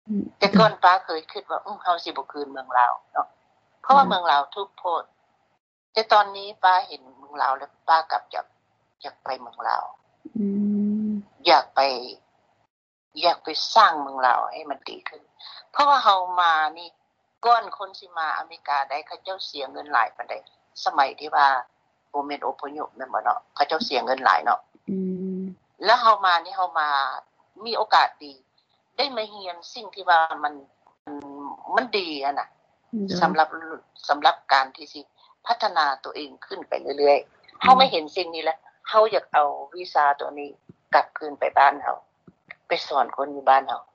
แต่ก่อนป้าเคยคิดว่าเฮาสิบ่คืนเมืองลาวเนาะเพราะว่าเมืองลาวทุกข์โพดแต่ตอนนี้ป้าเห็นเมืองลาวแล้วป้ากลับอยากไปเมืองลาวอยากไปสร้างเมืองลาวให้มันดีขึ้นเพราะว่าเฮามานี่ก่อนคนสิมาอเมริกาได้เขาเจ้าเสียเงินหลายปานใดสมัยที่ว่าบ่แม่นอพยพแม่นบ่เนาะเขาเจ้าเสียเงินหลายเนาะแล้วเฮามานี่เฮามามีโอกาสดีได้มาเรียนสิ่งที่ว่ามันดีอ่ะน่ะสำหรับการที่สิพัฒนาตัวเองขึ้นไปเรื่อยๆเฮาไม่เห็นสิ่งนี้แล้วเฮาอยากเอาวีซ่าตัวนี้กลับคืนไปบ้านเฮาไปสอนคนอยู่บ้านเฮา